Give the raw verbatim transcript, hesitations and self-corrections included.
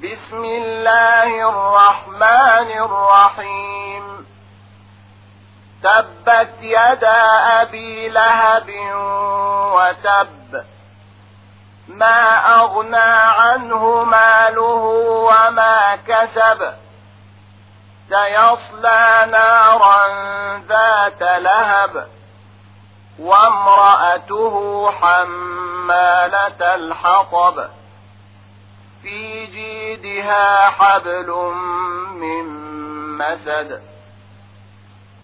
بسم الله الرحمن الرحيم. تبت يدا أبي لهب وتب، ما أغنى عنه ماله وما كسب، سيصلى نارا ذات لهب، وامرأته حمالة الحطب، في جيدها حبل من مسد.